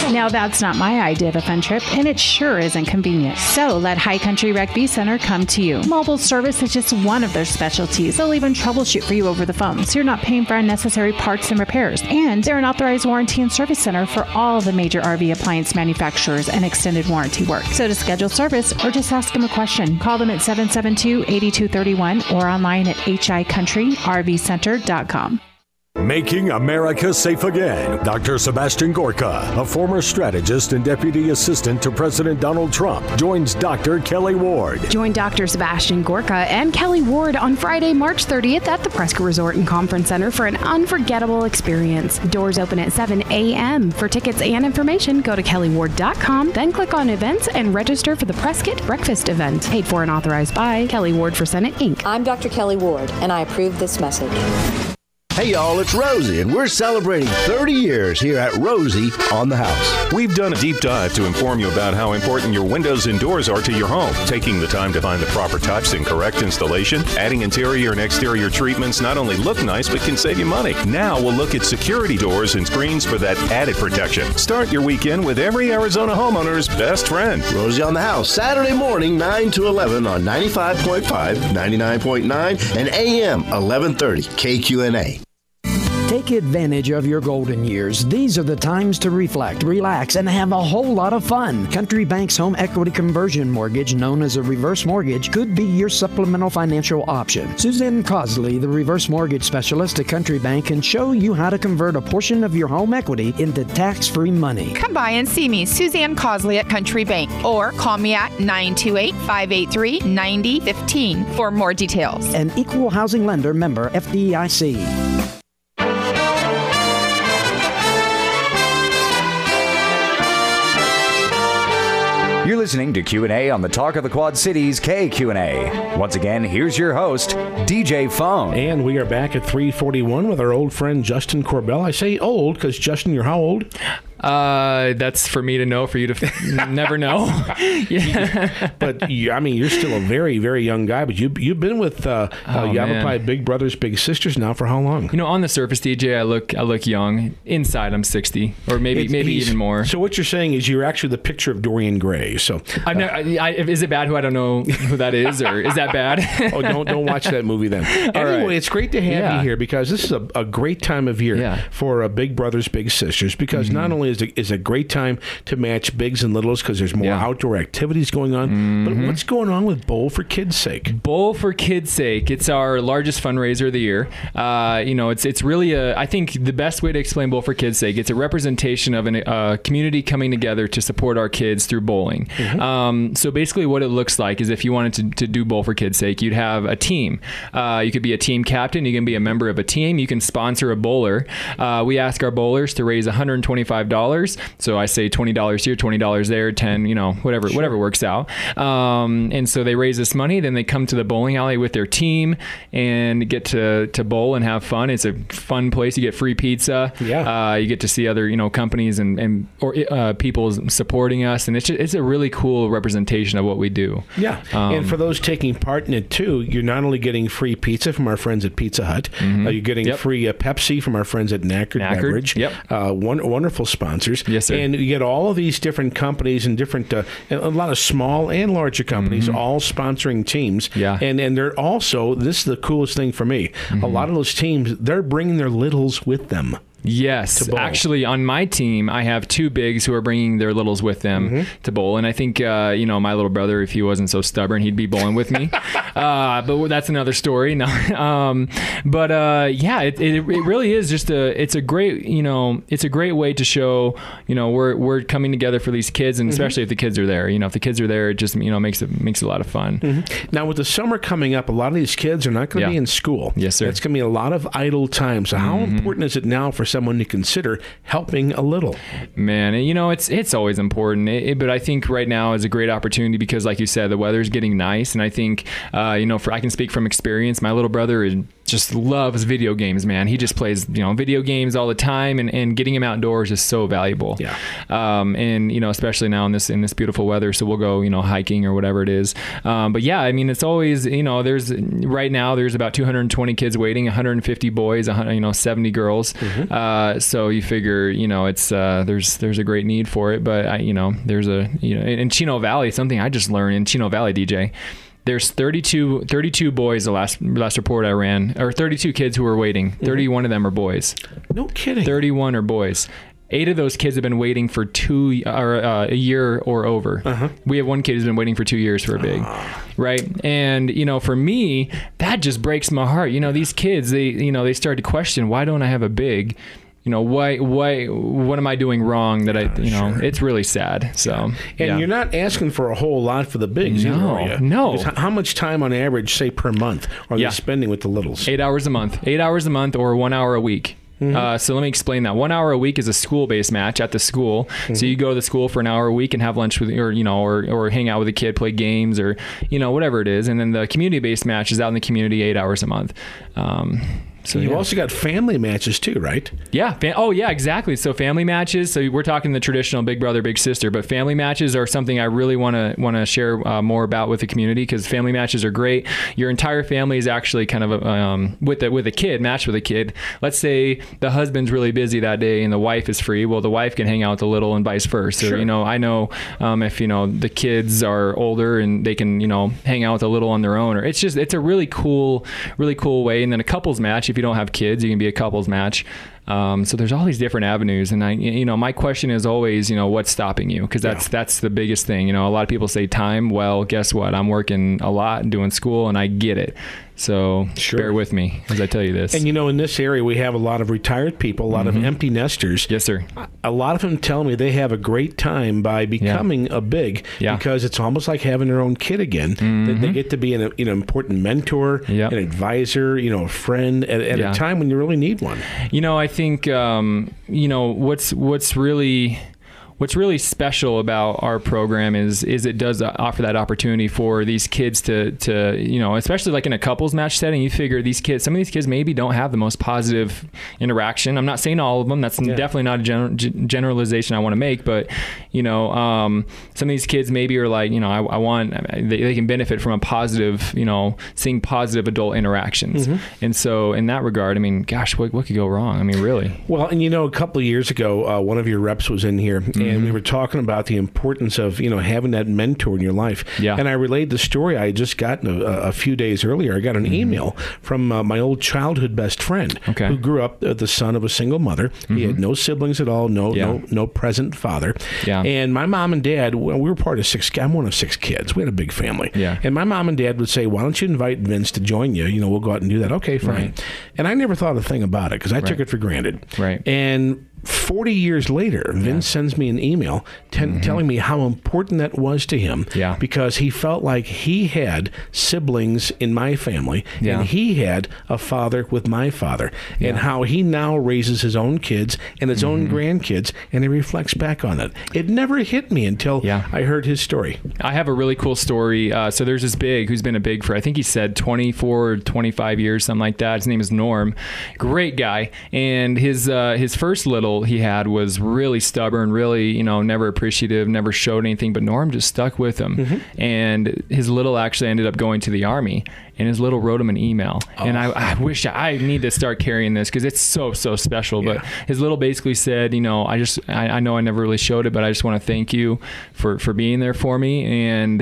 Now that's not my idea of a fun trip, and it sure isn't convenient. So let High Country Rec V Center come to you. Mobile service is just one of their specialties. They'll even troubleshoot for you over the phone, so you're not paying for unnecessary parts and repairs. And they're an authorized warranty and service center for all the major RV appliance manufacturers and extended warranty work. So to schedule service or just ask them a question, call them at 772-8231 or online at hicountryrvcenter.com. Making America Safe Again. Dr. Sebastian Gorka, a former strategist and deputy assistant to President Donald Trump, joins Dr. Kelly Ward. Join Dr. Sebastian Gorka and Kelly Ward on Friday, March 30th at the Prescott Resort and Conference Center for an unforgettable experience. Doors open at 7 a.m. For tickets and information, go to kellyward.com, then click on events and register for the Prescott Breakfast event. Paid for and authorized by Kelly Ward for Senate, Inc. I'm Dr. Kelly Ward, and I approve this message. Hey y'all, it's Rosie, and we're celebrating 30 years here at Rosie on the House. We've done a deep dive to inform you about how important your windows and doors are to your home. Taking the time to find the proper touch and correct installation, adding interior and exterior treatments not only look nice, but can save you money. Now we'll look at security doors and screens for that added protection. Start your weekend with every Arizona homeowner's best friend. Rosie on the House, Saturday morning, 9 to 11 on 95.5, 99.9, and AM 1130 KQNA. Take advantage of your golden years. These are the times to reflect, relax, and have a whole lot of fun. Country Bank's home equity conversion mortgage, known as a reverse mortgage, could be your supplemental financial option. Suzanne Cosley, the reverse mortgage specialist at Country Bank, can show you how to convert a portion of your home equity into tax-free money. Come by and see me, Suzanne Cosley at Country Bank, or call me at 928-583-9015 for more details. An equal housing lender, member FDIC. You're listening to Q&A on the Talk of the Quad Cities KQNA. Once again, here's your host, DJ Phone. And we are back at 341 with our old friend Justin Corbell. I say old because, Justin, you're how old? That's for me to know, for you to never know. Yeah. But you're still a very, very young guy. But you've been with Yavapai Big Brothers Big Sisters now for how long? On the surface, DJ, I look young. Inside, I'm 60, or maybe even more. So what you're saying is you're actually the picture of Dorian Gray. So is it bad? Who I don't know who that is, or is that bad? Oh, don't watch that movie then. Anyway, right. It's great to have you here because this is a great time of year for Big Brothers Big Sisters because not only is a great time to match bigs and littles because there's more outdoor activities going on. But what's going on with Bowl for Kids' Sake? Bowl for Kids' Sake. It's our largest fundraiser of the year. It's really I think the best way to explain Bowl for Kids' Sake, it's a representation of a community coming together to support our kids through bowling. So basically what it looks like is if you wanted to do Bowl for Kids' Sake, you'd have a team. You could be a team captain. You can be a member of a team. You can sponsor a bowler. We ask our bowlers to raise $125. So I say $20 here, $20 there, 10, whatever works out. And so they raise this money, then they come to the bowling alley with their team and get to bowl and have fun. It's a fun place. You get free pizza. You get to see other, companies and people supporting us. And it's a really cool representation of what we do. Yeah. And for those taking part in it too, you're not only getting free pizza from our friends at Pizza Hut, you're getting free Pepsi from our friends at Knackard Beverage. Wonderful sponsors. Yes, sir. And you get all of these different companies and different, a lot of small and larger companies all sponsoring teams. Yeah. And they're also, this is the coolest thing for me, a lot of those teams, they're bringing their littles with them. Yes. Actually, on my team, I have two bigs who are bringing their littles with them to bowl. And I think, my little brother, if he wasn't so stubborn, he'd be bowling with me. But that's another story. No. It really is just it's a great way to show, we're coming together for these kids, and especially if the kids are there. If the kids are there, it just, makes it a lot of fun. Now, with the summer coming up, a lot of these kids are not going to be in school. Yes, sir. It's going to be a lot of idle time. So how important is it now for someone to consider helping a little? Man, it's always important, but I think right now is a great opportunity because, like you said, the weather's getting nice, and I think I can speak from experience. My little brother just loves video games, man. He just plays, video games all the time, and getting him outdoors is so valuable. Yeah. And, especially now in this beautiful weather. So we'll go, hiking or whatever it is. But yeah, I mean, it's always, right now there's about 220 kids waiting, 150 boys, 70 girls. So you figure, it's, there's a great need for it, but there's in Chino Valley, something I just learned in Chino Valley, DJ, there's 32 boys, the last report I ran, or 32 kids who are waiting. 31 of them are boys. No kidding. 31 are boys. 8 of those kids have been waiting for a year or over. We have one kid who's been waiting for 2 years for a big, right? And, for me, that just breaks my heart. These kids, they start to question, why don't I have a big? What am I doing wrong that it's really sad. So, and you're not asking for a whole lot for the bigs, are you? No. Because how much time on average, say per month, are they spending with the littles? 8 hours a month. 8 hours a month or 1 hour a week. So let me explain that. 1 hour a week is a school-based match at the school. So you go to the school for an hour a week and have lunch with, or hang out with a kid, play games, or whatever it is. And then the community-based match is out in the community 8 hours a month. So you've also got family matches too, right? Yeah. Yeah, exactly. So family matches. So we're talking the traditional big brother, big sister, but family matches are something I really want to share more about with the community, because family matches are great. Your entire family is actually kind of with a kid, matched with a kid. Let's say the husband's really busy that day and the wife is free. Well, the wife can hang out with the little and vice versa. Sure. I know if the kids are older and they can hang out with the little on their own, or it's a really cool way. And then a couples match. If you don't have kids, you can be a couples match. So there's all these different avenues, and my question is always, what's stopping you? Because that's the biggest thing. A lot of people say time. Well, guess what? I'm working a lot and doing school, and I get it. So bear with me as I tell you this. And in this area, we have a lot of retired people, a lot of empty nesters. Yes, sir. A lot of them tell me they have a great time by becoming a big, because it's almost like having their own kid again. They get to be an important mentor, an advisor, a friend at a time when you really need one. I think what's really special about our program is it does offer that opportunity for these kids to especially like in a couples match setting. You figure some of these kids maybe don't have the most positive interaction. I'm not saying all of them. That's definitely not a generalization I want to make, but some of these kids maybe are like, I want, they can benefit from a positive, seeing positive adult interactions. And so in that regard, I mean, gosh, what could go wrong? I mean, really? Well, and a couple of years ago, one of your reps was in here, and we were talking about the importance of having that mentor in your life. And I relayed the story I had just gotten a few days earlier. I got an email from my old childhood best friend who grew up the son of a single mother. He had no siblings at all, no present father. And my mom and dad, we were part of 6. I'm one of 6 kids. We had a big family. And my mom and dad would say, "Why don't you invite Vince to join you? We'll go out and do that." Okay, fine. And I never thought a thing about it because I took it for granted. And 40 years later, Vince sends me an email telling me how important that was to him because he felt like he had siblings in my family and he had a father with my father and how he now raises his own kids and his own grandkids, and he reflects back on it. It never hit me until I heard his story. I have a really cool story. So there's this big who's been a big for, I think he said 24 or 25 years, something like that. His name is Norm. Great guy. And his first little he had was really stubborn, really, never appreciative, never showed anything, but Norm just stuck with him. And his little actually ended up going to the Army, and his little wrote him an email. And I wish I need to start carrying this because it's so special. But his little basically said, I know I never really showed it, but I just want to thank you for being there for me. And,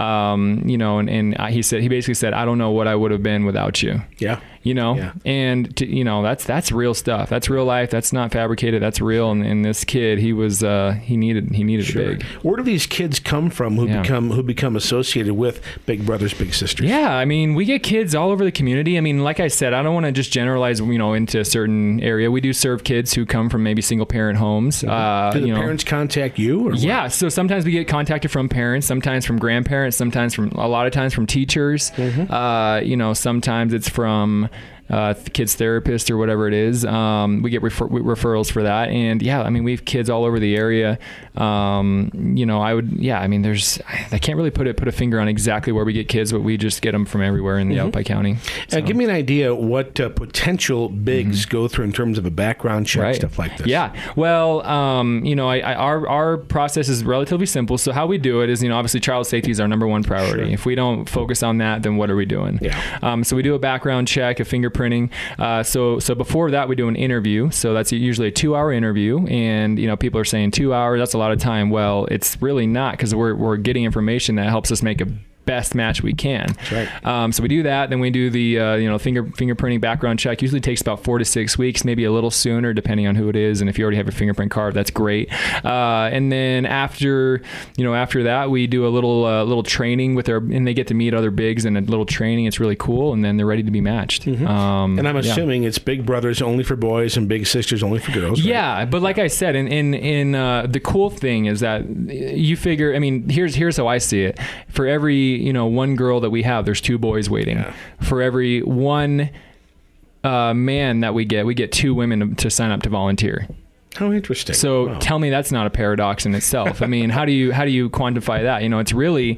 he basically said, I don't know what I would have been without you. And that's real stuff. That's real life. That's not fabricated. That's real. And this kid, he needed a big. Where do these kids come from who become associated with Big Brothers, Big Sisters? Yeah, I mean, we get kids all over the community. I mean, like I said, I don't want to just generalize, into a certain area. We do serve kids who come from maybe single parent homes. Do the parents contact you? Or what? So sometimes we get contacted from parents, sometimes from grandparents, a lot of times from teachers. Sometimes it's from kids therapist or whatever it is. We get referrals for that. And yeah, I mean, we have kids all over the area. I can't really put a finger on exactly where we get kids, but we just get them from everywhere in the Yavapai County. So. Give me an idea what potential bigs go through in terms of a background check, stuff like this. Yeah. Well, our process is relatively simple. So how we do it is, obviously child safety is our number one priority. Sure. If we don't focus on that, then what are we doing? Yeah. So we do a background check, a fingerprinting. So before that, we do an interview. So that's usually a 2-hour interview. And, people are saying 2 hours, that's a lot of time. Well, it's really not, because we're getting information that helps us make a best match we can. That's right. So we do that. Then we do the fingerprinting background check. Usually takes about 4 to 6 weeks, maybe a little sooner depending on who it is. And if you already have a fingerprint card, that's great. And then after that, we do a little training and they get to meet other bigs and a little training. It's really cool. And then they're ready to be matched. And I'm assuming it's big brothers only for boys and big sisters only for girls. Right? Yeah, but like I said, in the cool thing is that you figure. I mean, here's how I see it. For every one girl that we have, there's 2 boys waiting. Yeah. For every one man that we get 2 women to sign up to volunteer. How interesting. So tell me that's not a paradox in itself. I mean, how do you quantify that? It's really,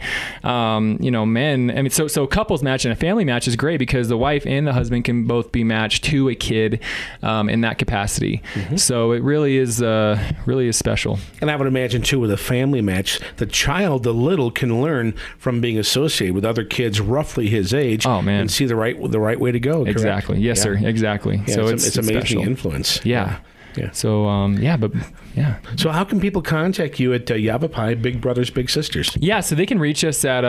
men. I mean, so a couples match and a family match is great because the wife and the husband can both be matched to a kid in that capacity. Mm-hmm. So it really is special. And I would imagine too, with a family match, the child, the little, can learn from being associated with other kids roughly his age. Oh man, and see the right way to go. Correct? Exactly. Yes, sir. Exactly. Yeah, so it's amazing special. Influence. Yeah. Yeah. So, So how can people contact you at Yavapai Big Brothers Big Sisters? Yeah, so they can reach us at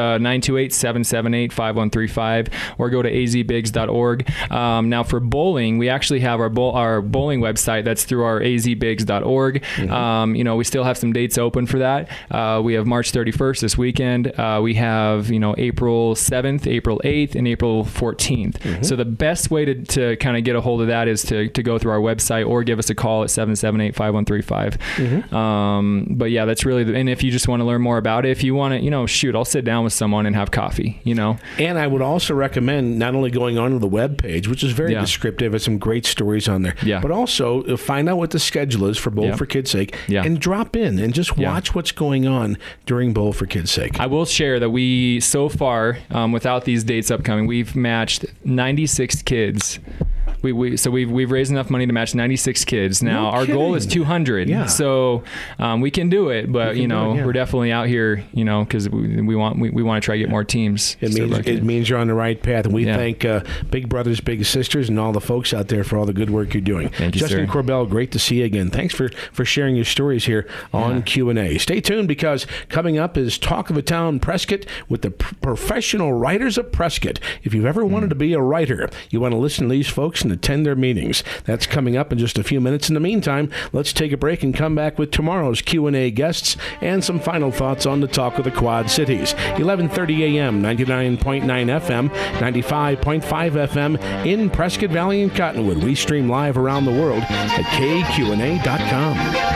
928-778-5135 or go to azbigs.org. Now for bowling, we actually have our bowling website that's through our azbigs.org. Mm-hmm. We still have some dates open for that. We have March 31st this weekend. We have, April 7th, April 8th, and April 14th. Mm-hmm. So the best way to kind of get a hold of that is to go through our website or give us a call at 778-5135. Mm-hmm. But yeah, that's really and if you just want to learn more about it, if you want to, I'll sit down with someone and have coffee, And I would also recommend not only going onto the webpage, which is very descriptive, has some great stories on there, but also find out what the schedule is for Bowl for Kids' Sake and drop in and just watch what's going on during Bowl for Kids' Sake. I will share that we, so far, without these dates upcoming, we've matched 96 kids. We've raised enough money to match 96 kids. Now our goal is 200. Yeah. So we can do it, but we're definitely out here, because we want to try to get more teams. It means you're on the right path, and we thank Big Brothers Big Sisters and all the folks out there for all the good work you're doing. Thank you, Justin sir. Corbell, great to see you again. Thanks for sharing your stories here on Q&A. Stay tuned, because coming up is Talk of the Town Prescott with the professional writers of Prescott. If you've ever wanted to be a writer, you want to listen to these folks and attend their meetings. That's coming up in just a few minutes. In the meantime, let's take a break and come back with tomorrow's Q&A guests and some final thoughts on the Talk of the Quad Cities. 11:30 a.m., 99.9 FM, 95.5 FM in Prescott Valley and Cottonwood. We stream live around the world at kqna.com.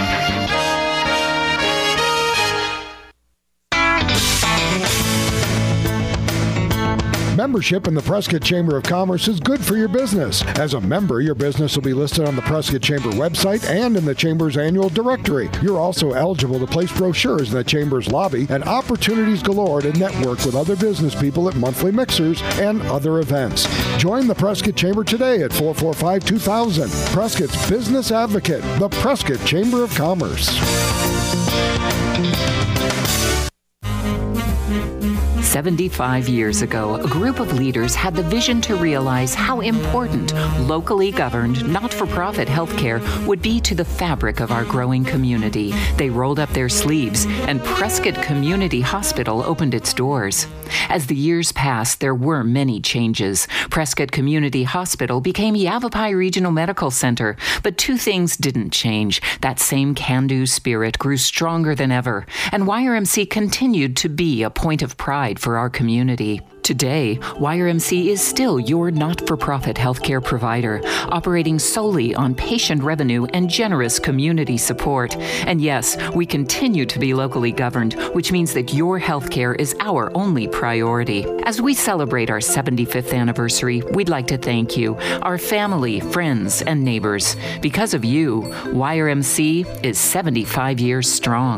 Membership in the Prescott Chamber of Commerce is good for your business. As a member, your business will be listed on the Prescott Chamber website and in the Chamber's annual directory. You're also eligible to place brochures in the Chamber's lobby and opportunities galore to network with other business people at monthly mixers and other events. Join the Prescott Chamber today at 445-2000. Prescott's Business Advocate, the Prescott Chamber of Commerce. 75 years ago, a group of leaders had the vision to realize how important locally governed, not-for-profit healthcare would be to the fabric of our growing community. They rolled up their sleeves, and Prescott Community Hospital opened its doors. As the years passed, there were many changes. Prescott Community Hospital became Yavapai Regional Medical Center, but 2 things didn't change. That same can-do spirit grew stronger than ever, and YRMC continued to be a point of pride for our community. Today, YRMC is still your not-for-profit healthcare provider, operating solely on patient revenue and generous community support. And yes, we continue to be locally governed, which means that your healthcare is our only priority. As we celebrate our 75th anniversary, we'd like to thank you, our family, friends, and neighbors. Because of you, YRMC is 75 years strong.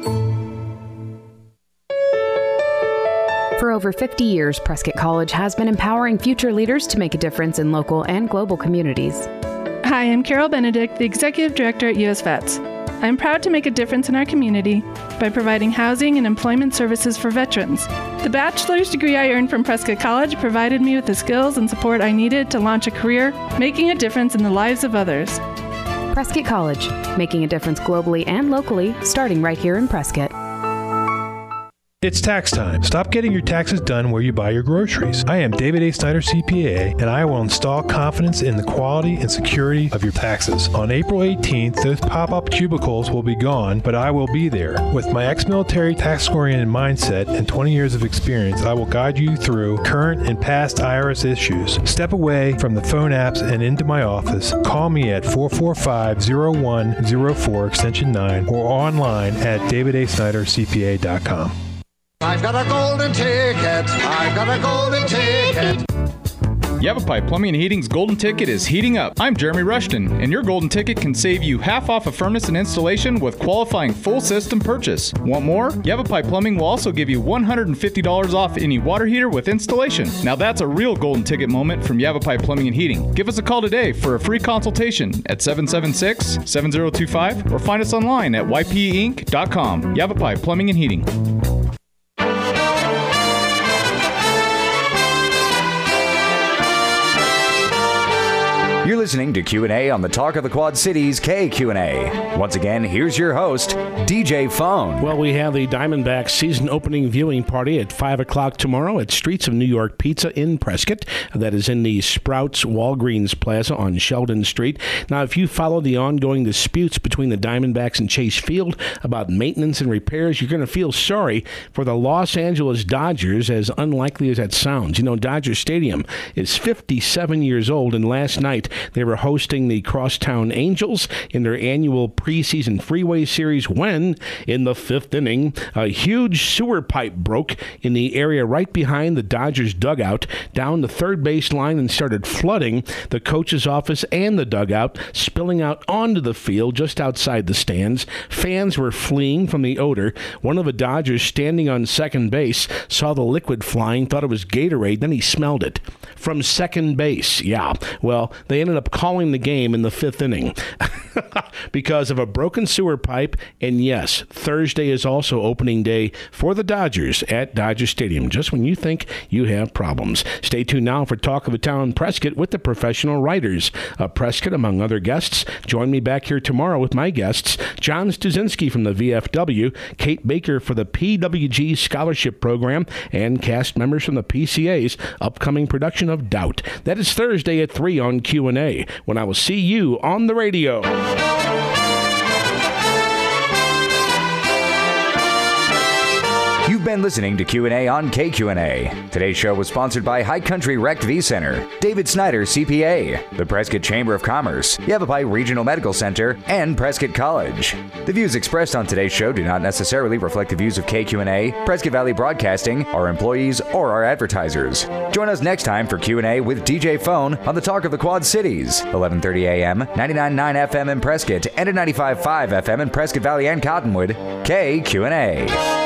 For over 50 years, Prescott College has been empowering future leaders to make a difference in local and global communities. Hi, I'm Carol Benedict, the Executive Director at US Vets. I'm proud to make a difference in our community by providing housing and employment services for veterans. The bachelor's degree I earned from Prescott College provided me with the skills and support I needed to launch a career, making a difference in the lives of others. Prescott College, making a difference globally and locally, starting right here in Prescott. It's tax time. Stop getting your taxes done where you buy your groceries. I am David A. Snyder, CPA, and I will install confidence in the quality and security of your taxes. On April 18th, those pop-up cubicles will be gone, but I will be there. With my ex-military tax-oriented mindset and 20 years of experience, I will guide you through current and past IRS issues. Step away from the phone apps and into my office. Call me at 445-0104 extension 9 or online at davidasnydercpa.com. I've got a golden ticket. I've got a golden ticket. Yavapai Plumbing and Heating's Golden Ticket is heating up. I'm Jeremy Rushton, and your Golden Ticket can save you half off a furnace and installation with qualifying full system purchase. Want more? Yavapai Plumbing will also give you $150 off any water heater with installation. Now that's a real Golden Ticket moment from Yavapai Plumbing and Heating. Give us a call today for a free consultation at 776-7025 or find us online at ypeinc.com. Yavapai Plumbing and Heating. You're listening to Q&A on the Talk of the Quad Cities KQNA. Once again, here's your host, DJ Phone. Well, we have the Diamondbacks season opening viewing party at 5 o'clock tomorrow at Streets of New York Pizza in Prescott. That is in the Sprouts Walgreens Plaza on Sheldon Street. Now, if you follow the ongoing disputes between the Diamondbacks and Chase Field about maintenance and repairs, you're going to feel sorry for the Los Angeles Dodgers, as unlikely as that sounds. You know, Dodger Stadium is 57 years old, and last night they were hosting the Crosstown Angels in their annual preseason freeway series when, in the fifth inning, a huge sewer pipe broke in the area right behind the Dodgers dugout down the third base line and started flooding the coach's office and the dugout, spilling out onto the field just outside the stands. Fans were fleeing from the odor. One of the Dodgers standing on second base saw the liquid flying, thought it was Gatorade, then he smelled it from second base. Yeah, well, they ended up calling the game in the fifth inning because of a broken sewer pipe. And yes, Thursday is also opening day for the Dodgers at Dodger Stadium, just when you think you have problems. Stay tuned now for Talk of the Town Prescott with the professional writers of Prescott, among other guests. Join me back here tomorrow with my guests, John Stuzinski from the VFW, Kate Baker for the PWG Scholarship Program, and cast members from the PCA's upcoming production of Doubt. That is Thursday at 3 on Q&A, when I will see you on the radio. You've been listening to Q&A on KQNA. Today's show was sponsored by High Country Rect V Center, David Snyder CPA, the Prescott Chamber of Commerce, Yavapai Regional Medical Center, and Prescott College. The views expressed on today's show do not necessarily reflect the views of KQNA, Prescott Valley Broadcasting, our employees, or our advertisers. Join us next time for Q&A with DJ Phone on the Talk of the Quad Cities, 1130 AM, 99.9 FM in Prescott, and at 95.5 FM in Prescott Valley and Cottonwood. KQNA.